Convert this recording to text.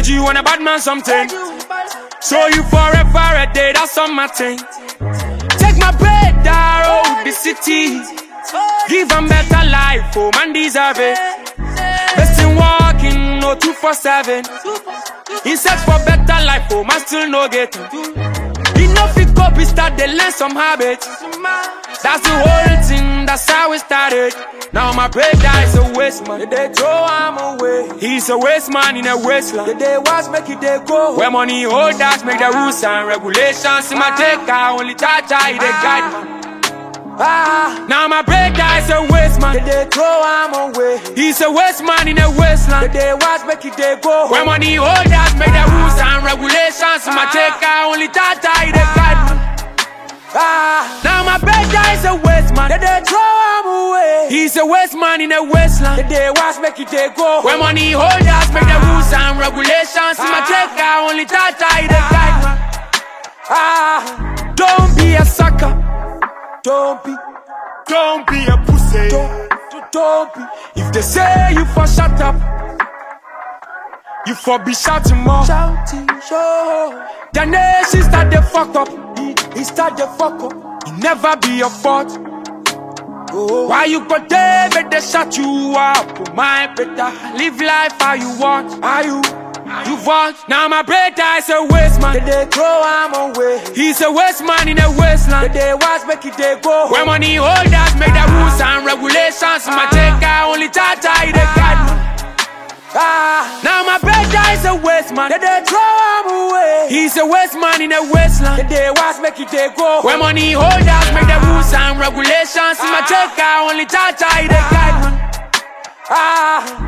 Said you want a bad man something. So you forever a day, that's on my thing. Take my bread down the city. Give them better life, oh man deserve it. Best in walking, no 247. In search for better life, oh man still no get it. Enough it up, we start to learn some habits. That's the whole thing, that's how we started. Now my brother is a waste man. They throw him away. He's a waste man in a wasteland. The day was make it they go. Where money holders make the rules and regulations. In my take only Jaja they guide man. Now my brother is a waste man. They throw him away. He's a waste man in a wasteland. The day was make it they go. Where money holders make the rules and regulations. In my take only Jaja they guide man. Now my brother is a waste man. They throw him away. He's a waste man in a wasteland. The day was make it they go. Where money holders make the rules and regulations. In my take only Jaja they guide man. Don't be a sucker. Don't be a pussy. Don't be. If they say you for shut up, you for be shouting more. Shouting, show. The nation start the fuck up. He start the fuck up. It never be your fault. Oh. Why you go there, but they shut you up? My better live life how you want. How you want. Now my brother is a waste man. They throw him away. He's a waste man in a wasteland. The day was make it they go. Where money holders make the rules and regulations. My take only Jaja they guide man. Now my brother is a waste man. They throw him away. He's a waste man in a wasteland. The day was make it they go. Where money holders make the rules and regulations. My take only Jaja they guide man.